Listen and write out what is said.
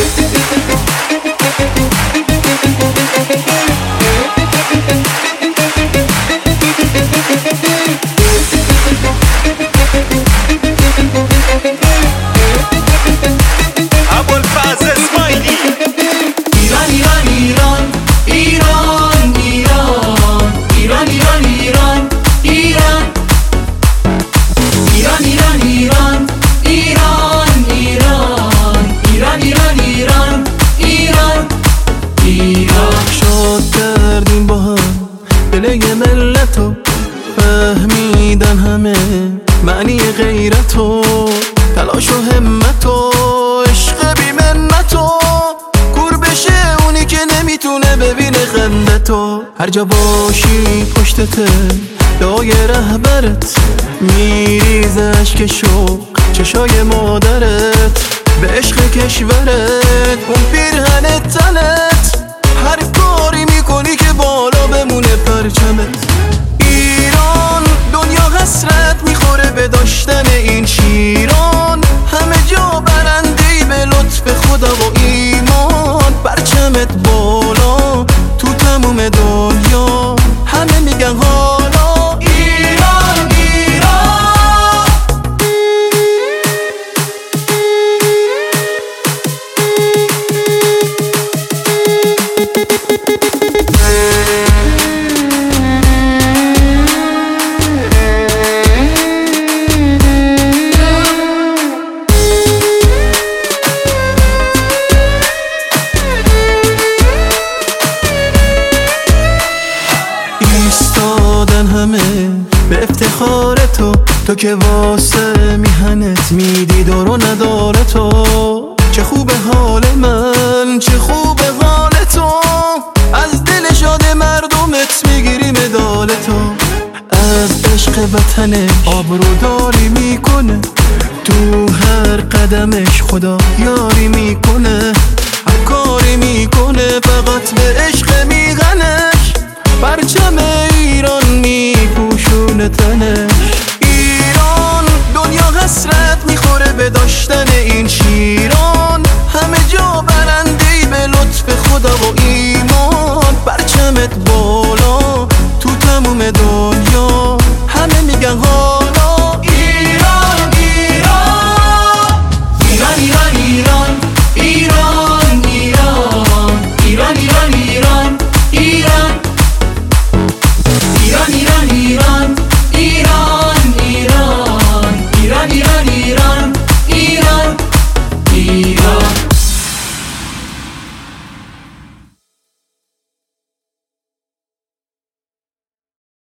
دل ملتو فهمیدن همه معنی غیرتو، تلاش و همتو، عشق بی منتو. کور بشه اونی که نمیتونه ببینه خندتو. هر جا باشی پشتته دعای رهبرت، میریزه اشک شوق چشای مادرت. به عشق کشورت اون پیرهن تنت، هر کاری میکنی که بالا بمونه پرچمت. ایران دنیا حسرت میخوره به داشتن این شیران، همه جا برنده‌ای به لطف خدا و ایمان. پرچمت بالا تو تموم دنیا، همه میگن حالا ایران ایران. ایستادن همه به افتخار تو که واسه میهنت میدی دار و نداره تو. چه خوب حال من، چه خوب حال تو، از دل شاد مردمت میگیری مدال تو. از عشق وطنش آبروداری میکنه، تو هر قدمش خدا یاری میکنه. هر کاری میکنه فقط به عشق میغنش، پرچم ایران میپوشونه تنش. ایران دنیا حسرت میخوره به داشتن این شیران، همه جا برنده‌ای به لطف خدا و ایمان. پرچمت بالا تو تموم دنیا، همه میگن حالا ایران ایران. ایران ایران ایران ایران ایران ایران ایران ایران ایران ایران ایران ایران ایران ایران ایران ایران ایران ایران ایران.